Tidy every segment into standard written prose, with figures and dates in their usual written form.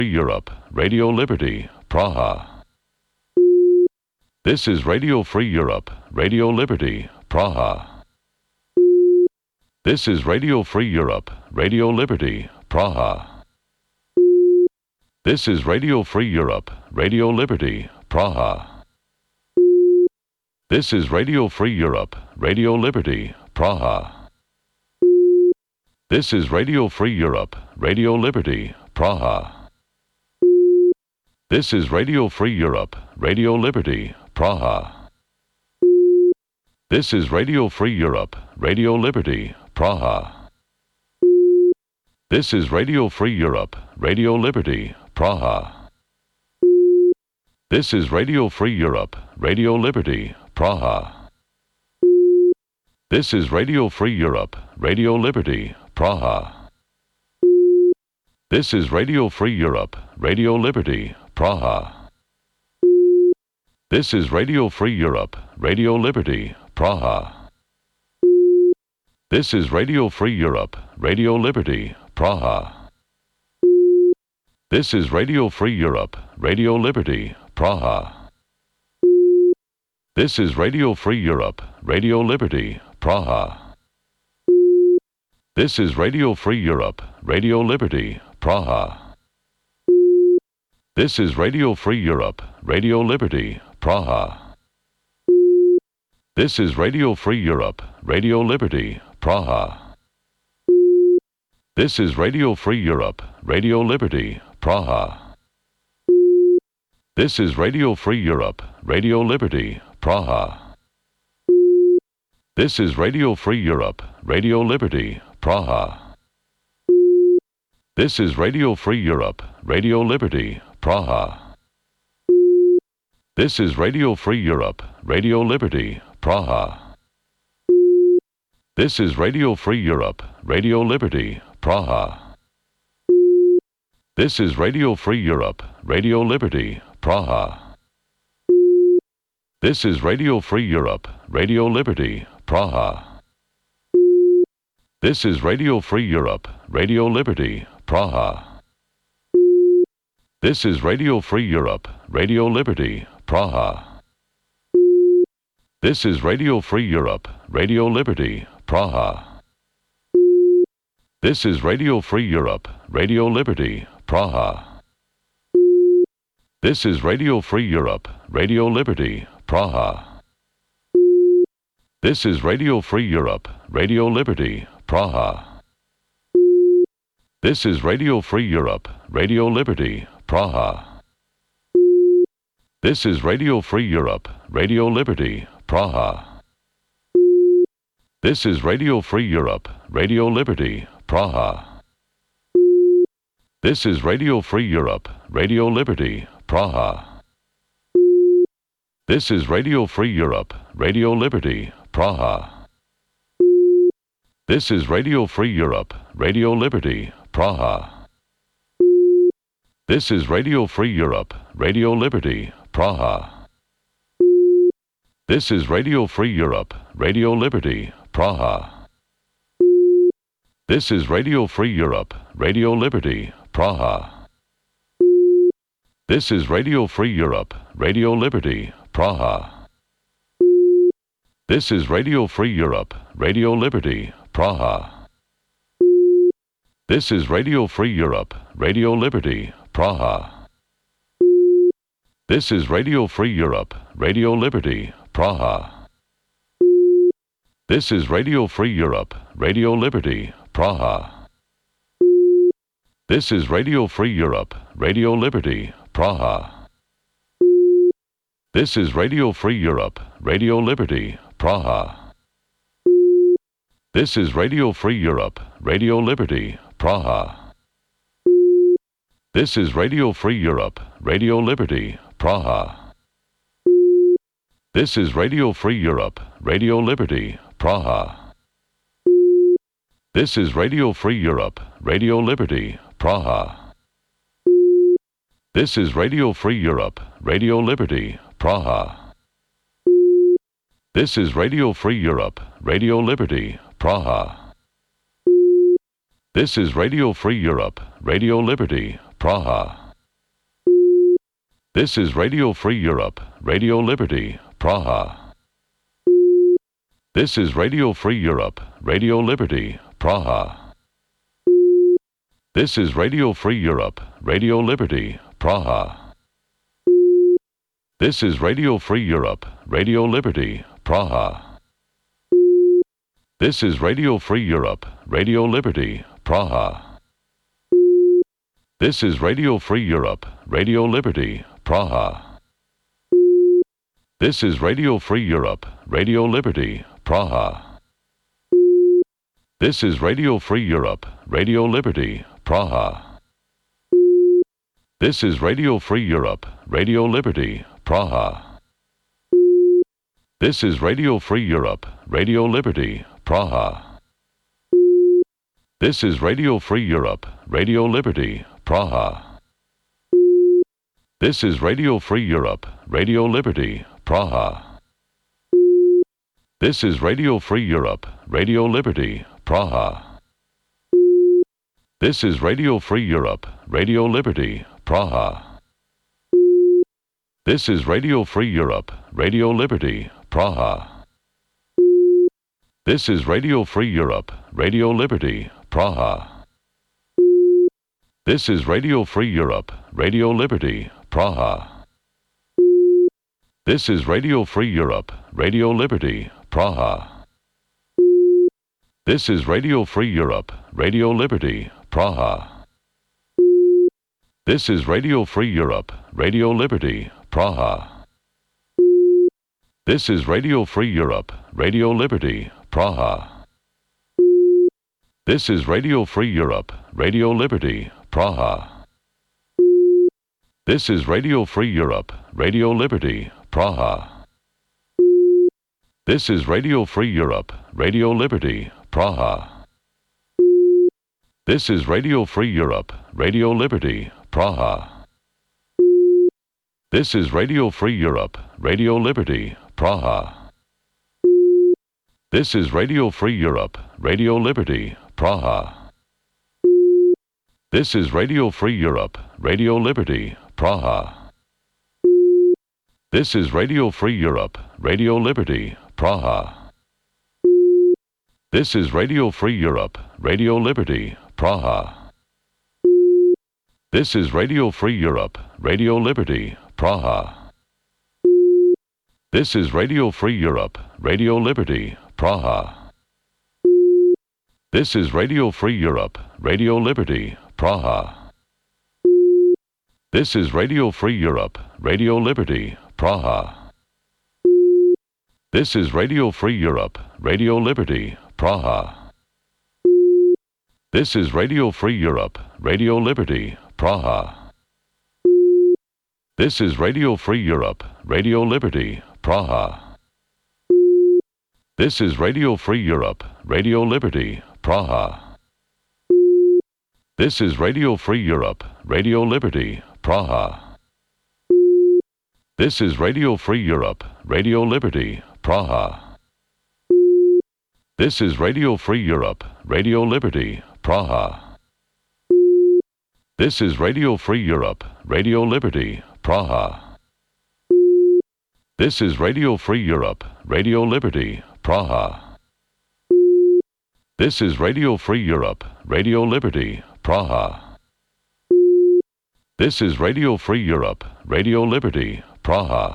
Europe, Radio Liberty, Praha. This is Radio Free Europe, Radio Liberty, Praha. This is Radio Free Europe, Radio Liberty, Praha. This is Radio Free Europe, Radio Liberty, Praha. This is Radio Free Europe, Radio Liberty, Praha. This is Radio Free Europe, Radio Liberty, Praha. This is Radio Free Europe, Radio Liberty, Praha. This is Radio Free Europe, Radio Liberty, Praha. This is Radio Free Europe, Radio Liberty, Praha. This is Radio Free Europe, Radio Liberty, Praha. This is Radio Free Europe, Radio Liberty, Praha. This is Radio Free Europe, Radio Liberty, Praha. This is Radio Free Europe, Radio Liberty, Praha. This is Radio Free Europe, Radio Liberty, Praha. This is Radio Free Europe, Radio Liberty, Praha. This is Radio Free Europe, Radio Liberty, Praha. This is Radio Free Europe, Radio Liberty, Praha. This is Radio Free Europe, Radio Liberty, Praha. This is Radio Free Europe, Radio Liberty, Praha. This is Radio Free Europe, Radio Liberty, Praha. This is Radio Free Europe, Radio Liberty, Praha. This is Radio Free Europe, Radio Liberty, Praha. This is Radio Free Europe, Radio Liberty, Praha. This is Radio Free Europe, Radio Liberty, Praha. This is Radio Free Europe, Radio Liberty, Praha. This is Radio Free Europe, Radio Liberty, Praha. This is Radio Free Europe, Radio Liberty, Praha. This is Radio Free Europe, Radio Liberty, Praha. This is Radio Free Europe, Radio Liberty, Praha. This is Radio Free Europe, Radio Liberty, Praha. This is Radio Free Europe, Radio Liberty, Praha. This is Radio Free Europe, Radio Liberty, Praha. This is Radio Free Europe, Radio Liberty, Praha. This is Radio Free Europe, Radio Liberty, Praha. This is Radio Free Europe, Radio Liberty, Praha. This is Radio Free Europe, Radio Liberty, Praha. This is Radio Free Europe, Radio Liberty, Praha. This is Radio Free Europe, Radio Liberty, Praha. This is Radio Free Europe, Radio Liberty, Praha. This is Radio Free Europe, Radio Liberty, Praha. This is Radio Free Europe, Radio Liberty, Praha. This is Radio Free Europe, Radio Liberty, Praha. This is Radio Free Europe, Radio Liberty, Praha. This is Radio Free Europe, Radio Liberty, Praha. This is Radio Free Europe, Radio Liberty, Praha. This is Radio Free Europe, Radio Liberty, Praha. This is Radio Free Europe, Radio Liberty, Praha. This is Radio Free Europe, Radio Liberty, Praha. This is Radio Free Europe, Radio Liberty, Praha. This is Radio Free Europe, Radio Liberty, Praha. This is Radio Free Europe, Radio Liberty, Praha. This is Radio Free Europe, Radio Liberty, Praha. This is Radio Free Europe, Radio Liberty, Praha. This is Radio Free Europe, Radio Liberty, Praha. This is Radio Free Europe, Radio Liberty, Praha. This is Radio Free Europe, Radio Liberty, Praha. This is Radio Free Europe, Radio Liberty, Praha. This is Radio Free Europe, Radio Liberty, Praha. This is Radio Free Europe, Radio Liberty, Praha. This is Radio Free Europe, Radio Liberty, Praha. This is Radio Free Europe, Radio Liberty, Praha. This is Radio Free Europe, Radio Liberty, Praha. This is Radio Free Europe, Radio Liberty, Praha. This is Radio Free Europe, Radio Liberty, Praha. This is Radio Free Europe, Radio Liberty, Praha. This is Radio Free Europe, Radio Liberty, Praha. This is Radio Free Europe, Radio Liberty, Praha. This is Radio Free Europe, Radio Liberty, Praha. This is Radio Free Europe, Radio Liberty, Praha. This is Radio Free Europe, Radio Liberty, Praha. This is Radio Free Europe, Radio Liberty, Praha. This is Radio Free Europe, Radio Liberty, Praha. This is Radio Free Europe, Radio Liberty, Praha. This is Radio Free Europe, Radio Liberty, Praha. This is Radio Free Europe, Radio Liberty, Praha. This is Radio Free Europe, Radio Liberty, Praha. This is Radio Free Europe, Radio Liberty, Praha. This is Radio Free Europe, Radio Liberty, Praha. This is Radio Free Europe, Radio Liberty, Praha. This is Radio Free Europe, Radio Liberty, Praha. This is Radio Free Europe, Radio Liberty, Praha. This is Radio Free Europe, Radio Liberty, Praha. This is Radio Free Europe, Radio Liberty, Praha. This is Radio Free Europe, Radio Liberty, Praha. This is Radio Free Europe, Radio Liberty, Praha. This is Radio Free Europe, Radio Liberty, Praha. This is Radio Free Europe, Radio Liberty, Praha. This is Radio Free Europe, Radio Liberty, Praha. This is Radio Free Europe, Radio Liberty, Praha. This is Radio Free Europe, Radio Liberty, Praha. This is Radio Free Europe, Radio Liberty, Praha. This is Radio Free Europe, Radio Liberty, Praha. This is Radio Free Europe, Radio Liberty, Praha. This is Radio Free Europe, Radio Liberty, Praha. This is Radio Free Europe, Radio Liberty, Praha. This is Radio Free Europe, Radio Liberty, Praha. This is Radio Free Europe, Radio Liberty, Praha. This is Radio Free Europe, Radio Liberty, Praha. This is Radio Free Europe, Radio Liberty, Praha. This is Radio Free Europe, Radio Liberty, Praha. This is Radio Free Europe, Radio Liberty, Praha.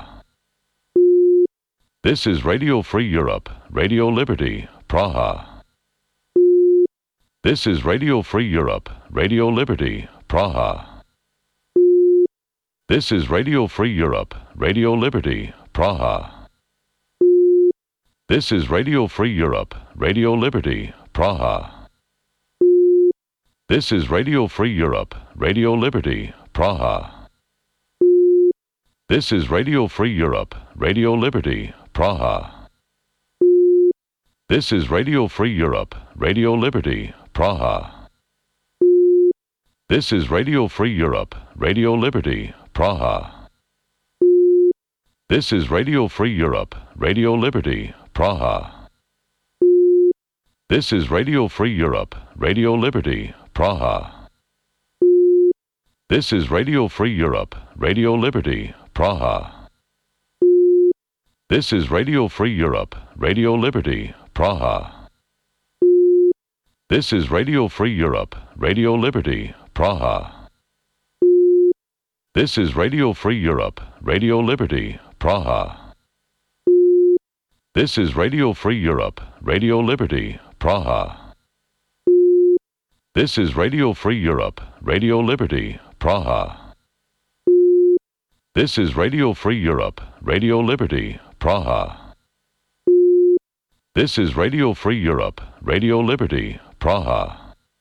This is Radio Free Europe, Radio Liberty, Praha. This is Radio Free Europe, Radio Liberty, Praha. This is Radio Free Europe, Radio Liberty, Praha. This is Radio Free Europe, Radio Liberty, Praha. This is Radio Free Europe, Radio Liberty, Praha. This is Radio Free Europe, Radio Liberty, Praha. This is Radio Free Europe, Radio Liberty, Praha. This is Radio Free Europe, Radio Liberty, Praha. This is Radio Free Europe, Radio Liberty, Praha. This is Radio Free Europe, Radio Liberty, Praha. This is Radio Free Europe, Radio Liberty, Praha. This is Radio Free Europe, Radio Liberty, Praha. This is Radio Free Europe, Radio Liberty, Praha. This is Radio Free Europe, Radio Liberty, Praha. This is Radio Free Europe, Radio Liberty, Praha. This is Radio Free Europe, Radio Liberty, Praha. This is Radio Free Europe, Radio Liberty, Praha. This is Radio Free Europe, Radio Liberty, Praha.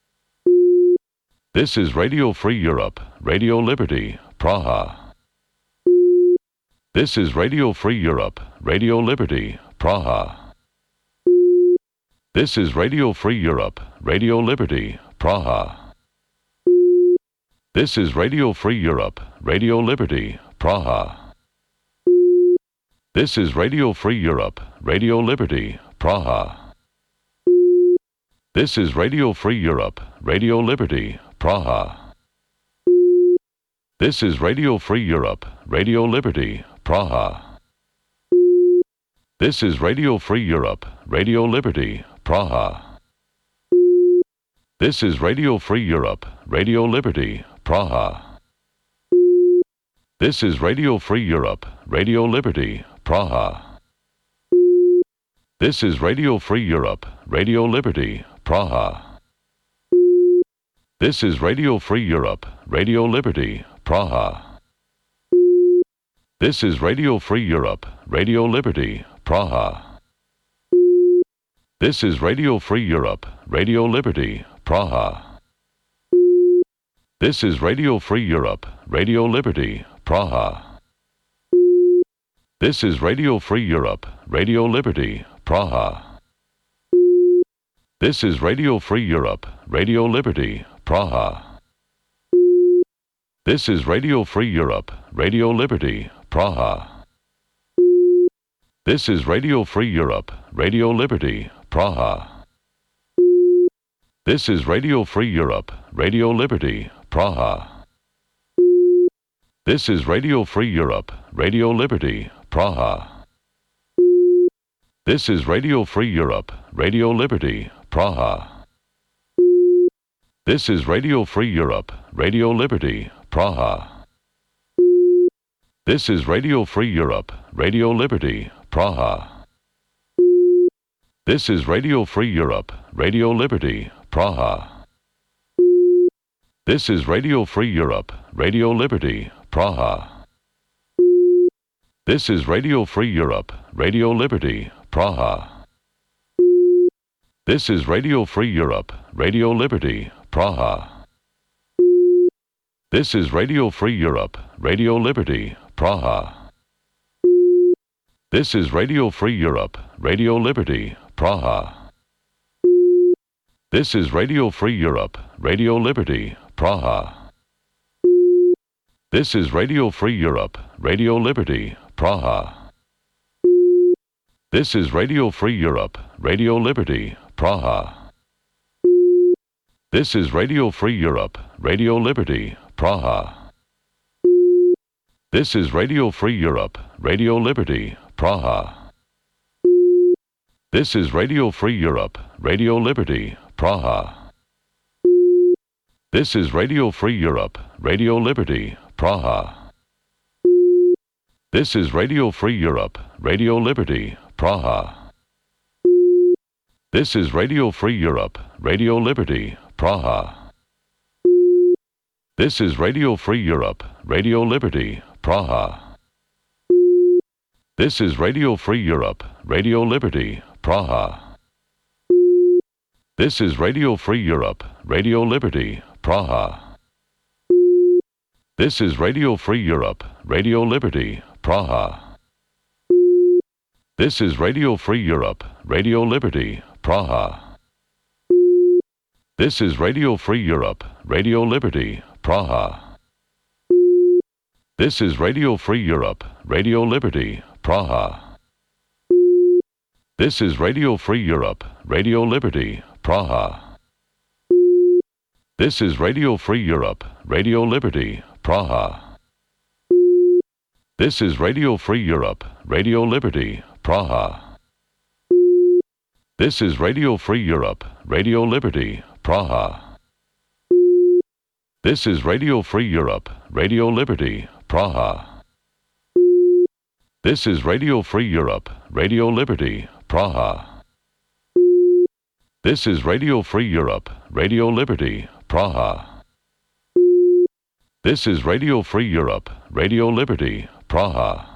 This is Radio Free Europe, Radio Liberty, Praha. This is Radio Free Europe, Radio Liberty, Praha. This is Radio Free Europe, Radio Liberty, Praha. This is Radio Free Europe, Radio Liberty, Praha. This is Radio Free Europe, Radio Liberty, Praha. This is Radio Free Europe, Radio Liberty, Praha. This is Radio Free Europe, Radio Liberty, Praha. This is Radio Free Europe, Radio Liberty, Praha. This is Radio Free Europe, Radio Liberty, Praha. This is Radio Free Europe, Radio Liberty, Praha. This is Radio Free Europe, Radio Liberty, Praha. This is Radio Free Europe, Radio Liberty, Praha. This is Radio Free Europe, Radio Liberty, Praha. This is Radio Free Europe, Radio Liberty, Praha. This is Radio Free Europe, Radio Liberty, Praha. This is Radio Free Europe, Radio Liberty, Praha. This is Radio Free Europe, Radio Liberty, Praha. This is Radio Free Europe, Radio Liberty, Praha. This is Radio Free Europe, Radio Liberty, Praha. This is Radio Free Europe, Radio Liberty, Praha. This is Radio Free Europe, Radio Liberty, Praha. This is Radio Free Europe, Radio Liberty, Praha. This is Radio Free Europe, Radio Liberty, Praha. This is Radio Free Europe, Radio Liberty, Praha. This is Radio Free Europe, Radio Liberty, Praha. This is Radio Free Europe, Radio Liberty, Praha. This is Radio Free Europe, Radio Liberty, Praha. This is Radio Free Europe, Radio Liberty, Praha. This is Radio Free Europe, Radio Liberty, Praha. This is Radio Free Europe, Radio Liberty, Praha. This is Radio Free Europe, Radio Liberty, Praha. This is Radio Free Europe, Radio Liberty, Praha. This is Radio Free Europe, Radio Liberty, Praha. This is Radio Free Europe, Radio Liberty, Praha. This is Radio Free Europe, Radio Liberty, Praha. This is Radio Free Europe, Radio Liberty, Praha. This is Radio Free Europe, Radio Liberty, Praha. This is Radio Free Europe, Radio Liberty, Praha. This is Radio Free Europe, Radio Liberty, Praha. This is Radio Free Europe, Radio Liberty, Praha. This is Radio Free Europe, Radio Liberty, Praha. This is Radio Free Europe, Radio Liberty, Praha. This is Radio Free Europe, Radio Liberty, Praha. This is Radio Free Europe, Radio Liberty, Praha. This is Radio Free Europe, Radio Liberty, Praha. This is Radio Free Europe, Radio Liberty, Praha. This is Radio Free Europe, Radio Liberty, Praha. This is Radio Free Europe, Radio Liberty, Praha. This is Radio Free Europe, Radio Liberty, Praha. This is Radio Free Europe, Radio Liberty, Praha. This is Radio Free Europe, Radio Liberty, Praha. This is Radio Free Europe, Radio Liberty, Praha. This is Radio Free Europe, Radio Liberty, Praha. This is Radio Free Europe, Radio Liberty, Praha.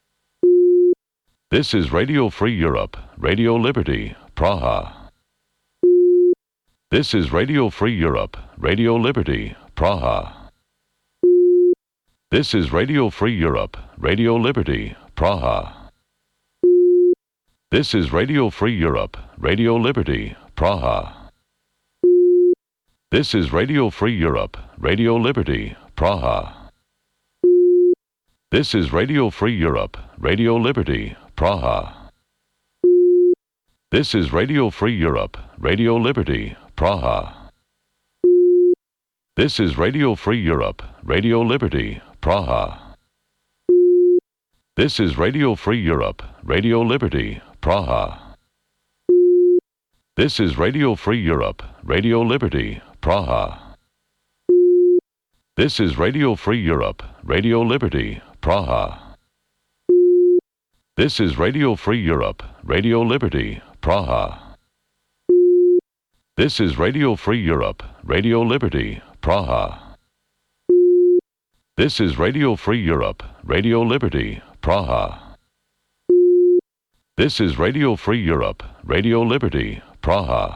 This is Radio Free Europe, Radio Liberty, Praha. This is Radio Free Europe, Radio Liberty, Praha. This is Radio Free Europe, Radio Liberty, Praha. This is Radio Free Europe, Radio Liberty, Praha. This is Radio Free Europe, Radio Liberty, Praha. This is Radio Free Europe, Radio Liberty, Praha. This is Radio Free Europe, Radio Liberty, Praha. This is Radio Free Europe, Radio Liberty, Praha. This is Radio Free Europe, Radio Liberty, Praha. This is Radio Free Europe, Radio Liberty, Praha. This is Radio Free Europe, Radio Liberty, Praha. This is Radio Free Europe, Radio Liberty, Praha. This is Radio Free Europe, Radio Liberty, Praha. This is Radio Free Europe, Radio Liberty, Praha. This is Radio Free Europe, Radio Liberty, Praha.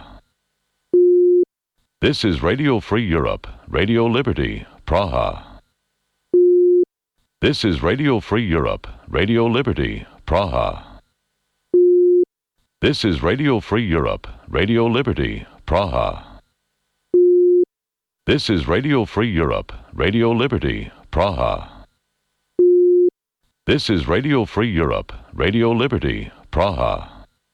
This is Radio Free Europe, Radio Liberty, Praha. This is Radio Free Europe, Radio Liberty, Praha. This is Radio Free Europe, Radio Liberty, Praha. This is Radio Free Europe, Radio Liberty, Praha. This is Radio Free Europe, Radio Liberty, Praha.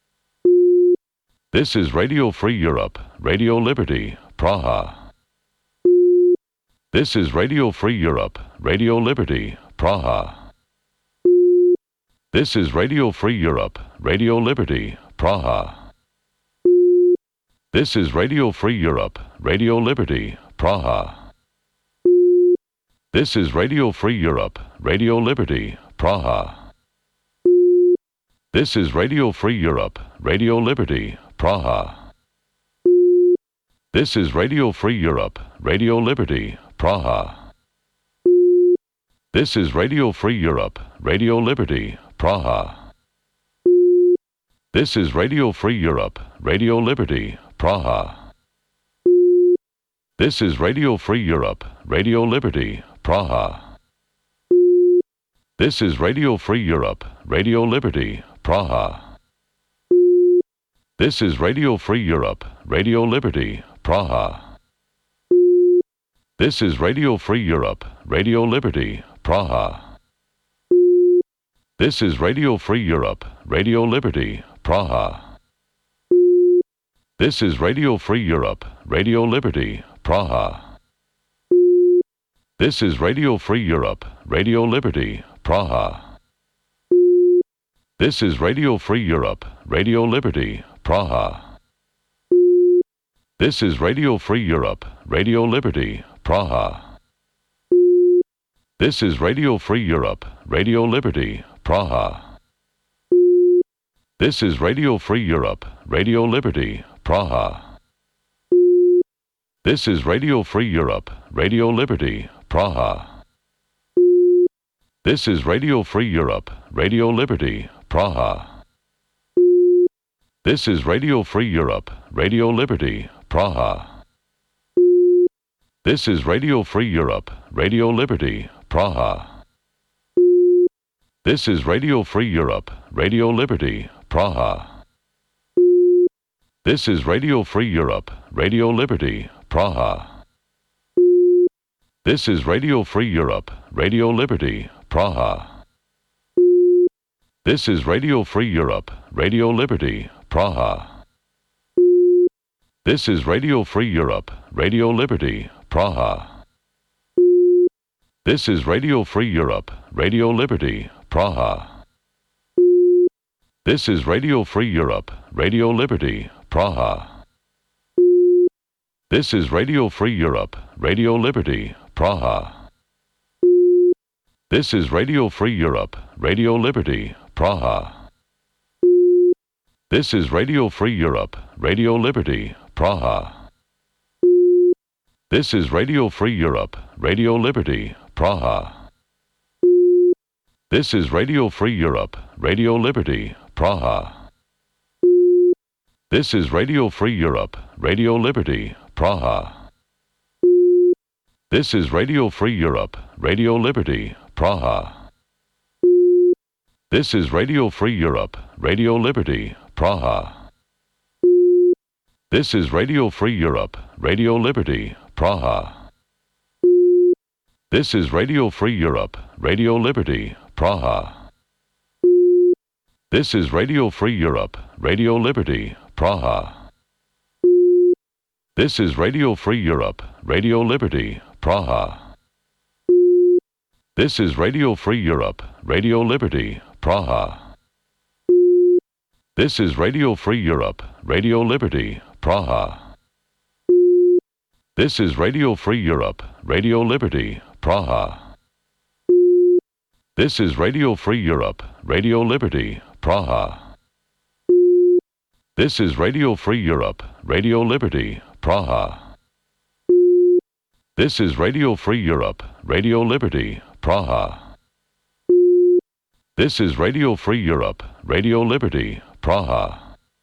This is Radio Free Europe, Radio Liberty, Praha. This is Radio Free Europe, Radio Liberty, Praha. This is Radio Free Europe, Radio Liberty, Praha. This is Radio Free Europe, Radio Liberty, Praha. This is Radio Free Europe, Radio Liberty, Praha. This is Radio Free Europe, Radio Liberty, Praha. This is Radio Free Europe, Radio Liberty, Praha. This is Radio Free Europe, Radio Liberty, Praha. This is Radio Free Europe, Radio Liberty, Praha. This is Radio Free Europe, Radio Liberty, Praha. This is Radio Free Europe, Radio Liberty, Praha. This is Radio Free Europe, Radio Liberty, Praha. This is Radio Free Europe, Radio Liberty, Praha. This is Radio Free Europe, Radio Liberty, Praha. This is Radio Free Europe, Radio Liberty, Praha. This is Radio Free Europe, Radio Liberty, Praha. This is Radio Free Europe, Radio Liberty, Praha. This is Radio Free Europe, Radio Liberty, Praha. This is Radio Free Europe, Radio Liberty, Praha. This is Radio Free Europe, Radio Liberty, Praha. This is Radio Free Europe, Radio Liberty, Praha. This is Radio Free Europe, Radio Liberty, Praha. This is Radio Free Europe, Radio Liberty, Praha. This is Radio Free Europe, Radio Liberty, Praha. This is Radio Free Europe, Radio Liberty, Praha. This is Radio Free Europe, Radio Liberty, Praha. This is Radio Free Europe, Radio Liberty, Praha. This is Radio Free Europe, Radio Liberty, Praha. This is Radio Free Europe, Radio Liberty, Praha. This is Radio Free Europe, Radio Liberty, Praha. This is Radio Free Europe, Radio Liberty, Praha. This is Radio Free Europe, Radio Liberty, Praha. This is Radio Free Europe, Radio Liberty, Praha. This is Radio Free Europe, Radio Liberty, Praha. This is Radio Free Europe, Radio Liberty, Praha. This is Radio Free Europe, Radio Liberty, Praha. This is Radio Free Europe, Radio Liberty, Praha. This is Radio Free Europe, Radio Liberty, Praha. This is Radio Free Europe, Radio Liberty, Praha. This is Radio Free Europe, Radio Liberty, Praha. This is Radio Free Europe, Radio Liberty, Praha. This is Radio Free Europe, Radio Liberty, Praha. This is Radio Free Europe, Radio Liberty, Praha. This is Radio Free Europe, Radio Liberty, Praha. This is Radio Free Europe, Radio Liberty, Praha. This is Radio Free Europe, Radio Liberty, Praha. This is Radio Free Europe, Radio Liberty, Praha. This is Radio Free Europe, Radio Liberty, Praha. This is Radio Free Europe, Radio Liberty, Praha. This is Radio Free Europe, Radio Liberty, Praha.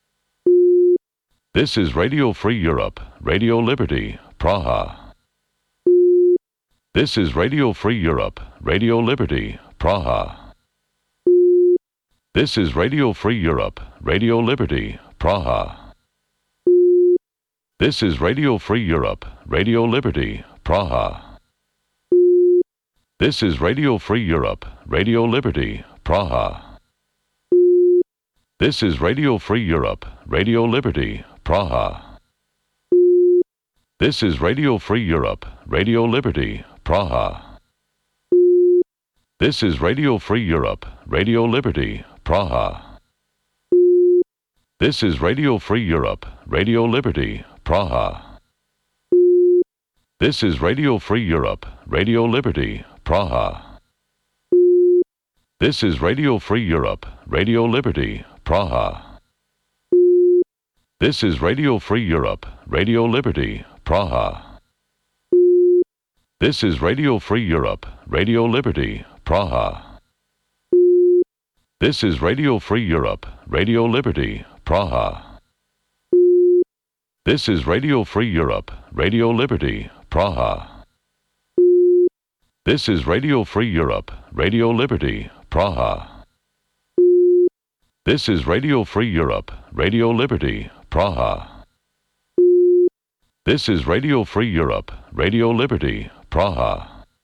This is Radio Free Europe, Radio Liberty, Praha. This is Radio Free Europe, Radio Liberty, Praha. This is Radio Free Europe, Radio Liberty, Praha. This is Radio Free Europe, Radio Liberty, Praha. This is Radio Free Europe, Radio Liberty, Praha. This is Radio Free Europe, Radio Liberty, Praha. This is Radio Free Europe, Radio Liberty, Praha. This is Radio Free Europe, Radio Liberty, Praha. This is Radio Free Europe, Radio Liberty, Praha. This is Radio Free Europe, Radio Liberty, Praha. This is Radio Free Europe, Radio Liberty, Praha. This is Radio Free Europe, Radio Liberty, Praha. This is Radio Free Europe, Radio Liberty, Praha. This is Radio Free Europe, Radio Liberty, Praha. This is Radio Free Europe, Radio Liberty, Praha. This is Radio Free Europe, Radio Liberty, Praha. This is Radio Free Europe, Radio Liberty, Praha. This is Radio Free Europe, Radio Liberty, Praha.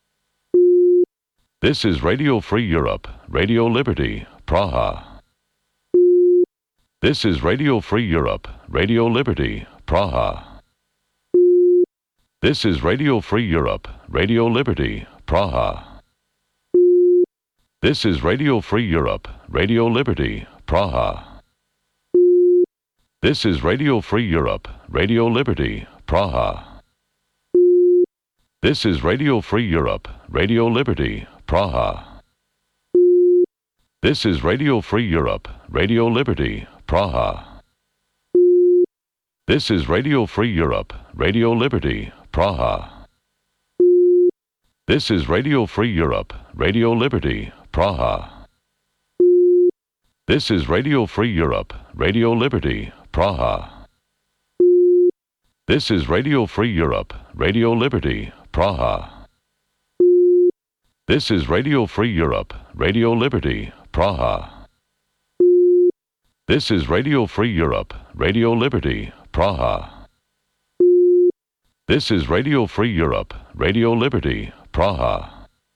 This is Radio Free Europe, Radio Liberty, Praha. This is Radio Free Europe, Radio Liberty, Praha. This is Radio Free Europe, Radio Liberty, Praha. This is Radio Free Europe, Radio Liberty, Praha. This is Radio Free Europe, Radio Liberty, Praha. This is Radio Free Europe, Radio Liberty, Praha. This is Radio Free Europe, Radio Liberty, Praha. This is Radio Free Europe, Radio Liberty, Praha. This is Radio Free Europe, Radio Liberty, Praha. This is Radio Free Europe, Radio Liberty, Praha. This is Radio Free Europe, Radio Liberty, Praha. This is Radio Free Europe, Radio Liberty, Praha. This is Radio Free Europe, Radio Liberty, Praha. This is Radio Free Europe, Radio Liberty, Praha.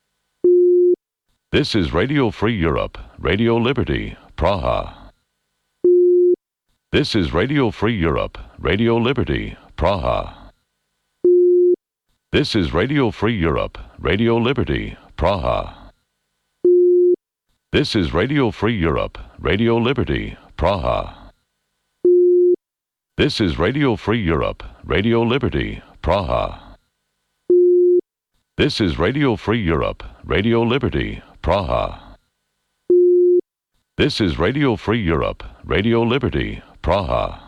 This is Radio Free Europe, Radio Liberty, Praha. This is Radio Free Europe, Radio Liberty, Praha. This is Radio Free Europe, Radio Liberty, Praha. This is Radio Free Europe, Radio Liberty, Praha. This is Radio Free Europe, Radio Liberty, Praha. This is Radio Free Europe, Radio Liberty, Praha. This is Radio Free Europe, Radio Liberty, Praha.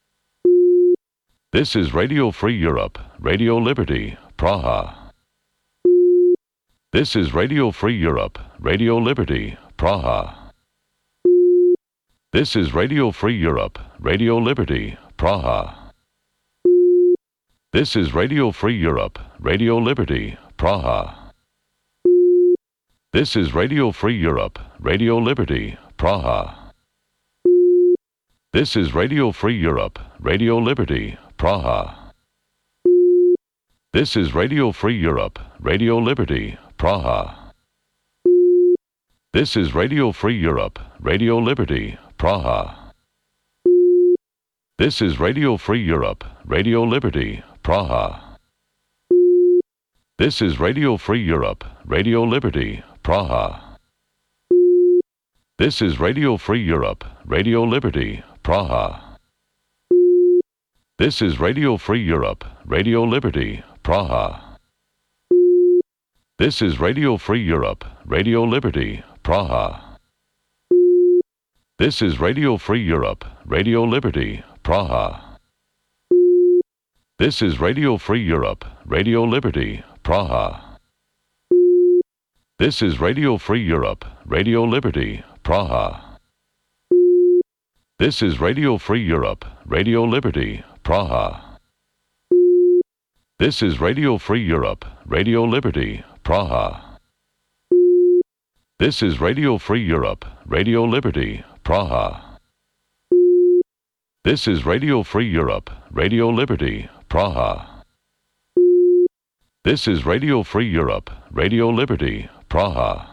This is Radio Free Europe, Radio Liberty, Praha. This is Radio Free Europe, Radio Liberty, Praha. This is Radio Free Europe, Radio Liberty, Praha. This is Radio Free Europe, Radio Liberty, Praha. This is Radio Free Europe, Radio Liberty, Praha. This is Radio Free Europe, Radio Liberty, Praha. This is Radio Free Europe, Radio Liberty, Praha. This is Radio Free Europe, Radio Liberty, Praha. This is Radio Free Europe, Radio Liberty, Praha. This is Radio Free Europe, Radio Liberty, Praha. This is Radio Free Europe, Radio Liberty, Praha. This is Radio Free Europe, Radio Liberty, Praha. This is Radio Free Europe, Radio Liberty, Praha. This is Radio Free Europe, Radio Liberty, Praha. This is Radio Free Europe, Radio Liberty, Praha. This is Radio Free Europe, Radio Liberty, Praha. This is Radio Free Europe, Radio Liberty, Praha. This is Radio Free Europe, Radio Liberty, Praha. This is Radio Free Europe, Radio Liberty, Praha. This is Radio Free Europe, Radio Liberty, Praha. This is Radio Free Europe, Radio Liberty, Praha.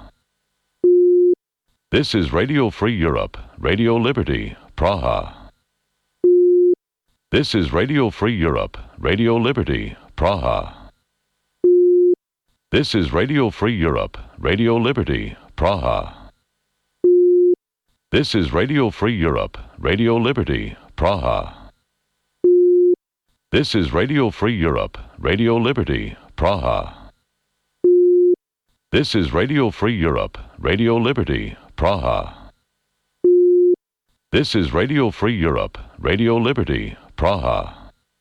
This is Radio Free Europe, Radio Liberty, Praha. This is Radio Free Europe, Radio Liberty, Praha. This is Radio Free Europe, Radio Liberty, Praha. This is Radio Free Europe, Radio Liberty, Praha. This is Radio Free Europe, Radio Liberty, Praha. This is Radio Free Europe, Radio Liberty, Praha. This is Radio Free Europe, Radio Liberty, Praha.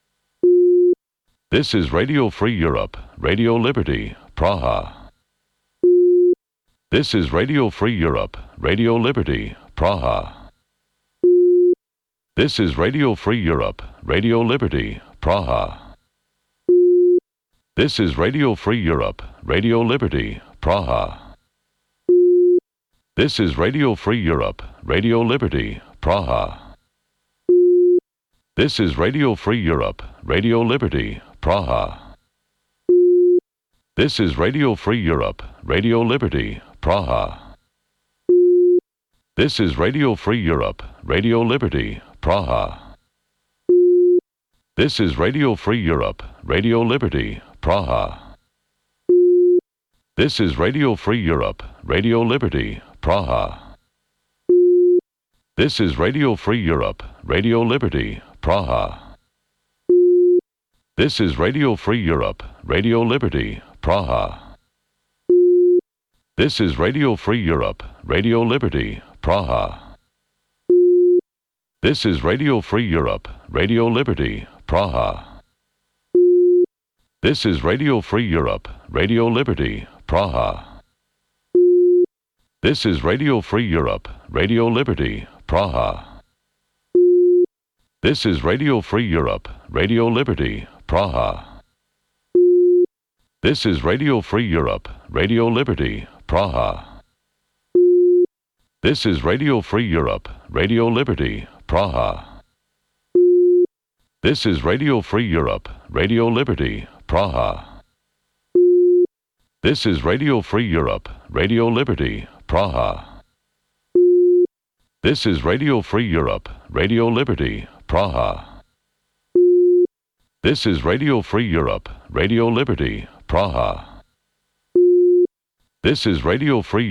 This is Radio Free Europe, Radio Liberty, Praha. This is Radio Free Europe, Radio Liberty, Praha. This is Radio Free Europe, Radio Liberty, Praha. This is Radio Free Europe, Radio Liberty, Praha. This is Radio Free Europe, Radio Liberty, Praha. This is Radio Free Europe, Radio Liberty, Praha. This is Radio Free Europe, Radio Liberty, Praha. This is Radio Free Europe, Radio Liberty, Praha. This is Radio Free Europe, Radio Liberty, Praha. This is Radio Free Europe, Radio Liberty, Praha. This is Radio Free Europe, Radio Liberty, Praha. This is Radio Free Europe, Radio Liberty, Praha. This is Radio Free Europe, Radio Liberty, Praha. This is Radio Free Europe, Radio Liberty, Praha. This is Radio Free Europe, Radio Liberty, Praha. This is Radio Free Europe, Radio Liberty, Praha. This is Radio Free Europe, Radio Liberty, Praha. This is Radio Free Europe, Radio Liberty, Praha. This is Radio Free Europe, Radio Liberty, Praha. This is Radio Free Europe, Radio Liberty, Praha. This is Radio Free Europe, Radio Liberty, Praha. This is Radio Free Europe, Radio Liberty, Praha. This is Radio Free Europe, Radio Liberty, Praha. This is Radio Free